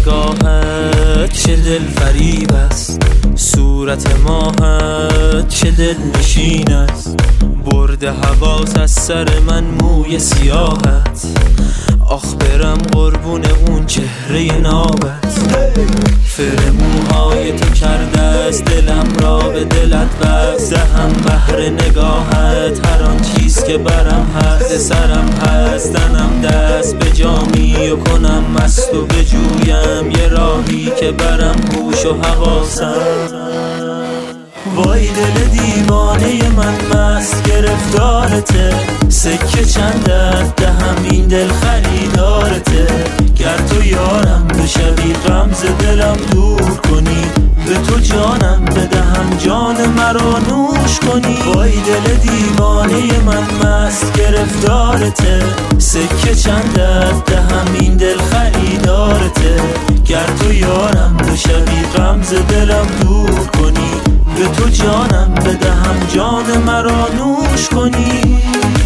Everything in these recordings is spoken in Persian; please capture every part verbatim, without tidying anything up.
نگاهت چه دل فریب است، صورت ماهت چه دل نشین است. برده حواس از سر من موی سیاهت، آخ برم قربون اون چهره نابت. فر موهای تو کرده است دلم را به دلت بست. دهم بهر نگاهت هر آن چیز که برم هست. سرم هست تنم دست به جامی و کنم مست و بجویم یه راهی که برم هوش و حواسم. وای دل دیوانه من مست گرفتارته، سکه چندت دهم این دل خریدارته. گر تو یارم بشوی غمز دلم دور کنی، به تو جانم بدهم جان مرا نوش کنی. وای دل دیوانه من مست گرفتارته، سکه چندت دهم این دل خریدارته. گر تو یارم بشوی غمز دلم دور کنی، به تو جانم بدهم جان مرا نوش کنی.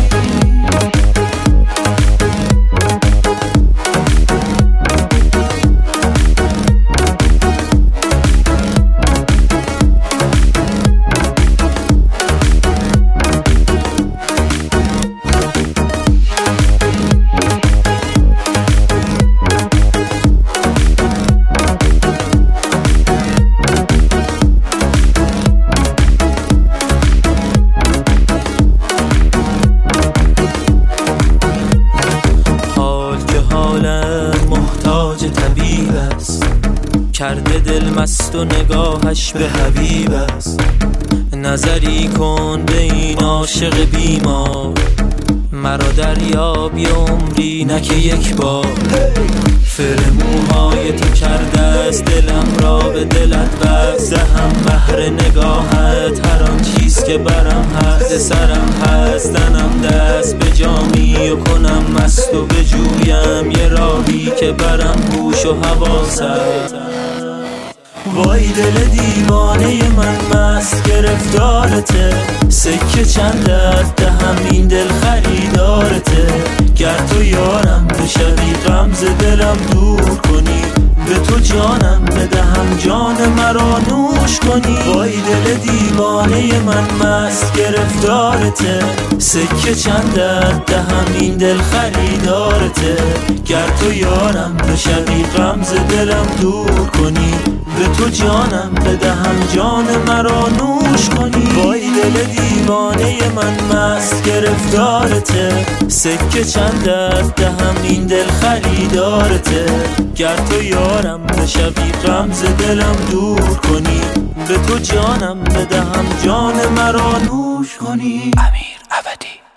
محتاج طبیب است، کرده دل مست و نگاهش به حبیب است. نظری کن به این عاشق بیمار، مرا دریاب یه عمری نه که یک بار. فر موهای تو کرده است دلم را به دلت بست. دهم بهر نگاهت هر آن چیز که برم هست. سرم هست تنم دست به جامی و کنم مست و بجویم یه راهی که برم هوش و حواسم. وای دل دیوانه من مست گرفتارته، سکه چندت دهم این دل خریدارته. گر تو یارم بشوی غمز دلم دور کنی، به تو جانم بدهم جان مرا نوش کنی. وای دل دیوانه من مست گرفتارته، سکه چندت دهم این دل خریدارته. گر تو یارم بشوی غمز دلم دور کنی، به تو جانم بدهم جان مرا نوش کنی. وای دل دیوانه من مست گرفتارته، سکه چندت دهم این دل خریدارته. گر تو یارم بشوی غمز دلم دور کنی، به تو جانم بدهم جان مرا نوش کنی. امیر ابدی.